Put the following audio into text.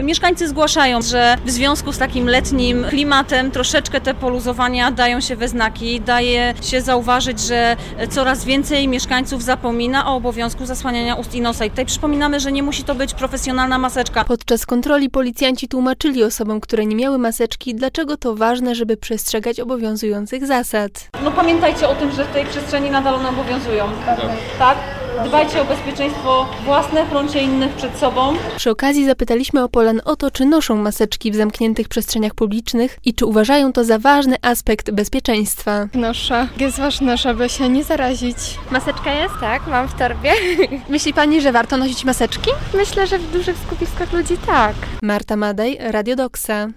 Mieszkańcy zgłaszają, że w związku z takim letnim klimatem troszeczkę te poluzowania dają się we znaki. Daje się zauważyć, że coraz więcej mieszkańców zapomina o obowiązku zasłaniania ust i nosa. I tutaj przypominamy, że nie musi to być profesjonalna maseczka. Podczas kontroli policjanci tłumaczyli osobom, które nie miały maseczki, dlaczego to ważne, żeby przestrzegać obowiązujących zasad. Pamiętajcie o tym, że w tej przestrzeni nadal one obowiązują. Tak? Dbajcie o bezpieczeństwo własne, chrońcie innych przed sobą. Przy okazji zapytaliśmy Opolan o to, czy noszą maseczki w zamkniętych przestrzeniach publicznych i czy uważają to za ważny aspekt bezpieczeństwa. Noszę. Jest ważne, żeby się nie zarazić. Maseczka jest? Tak, mam w torbie. Myśli Pani, że warto nosić maseczki? Myślę, że w dużych skupiskach ludzi tak. Marta Madej, Radio Doksa.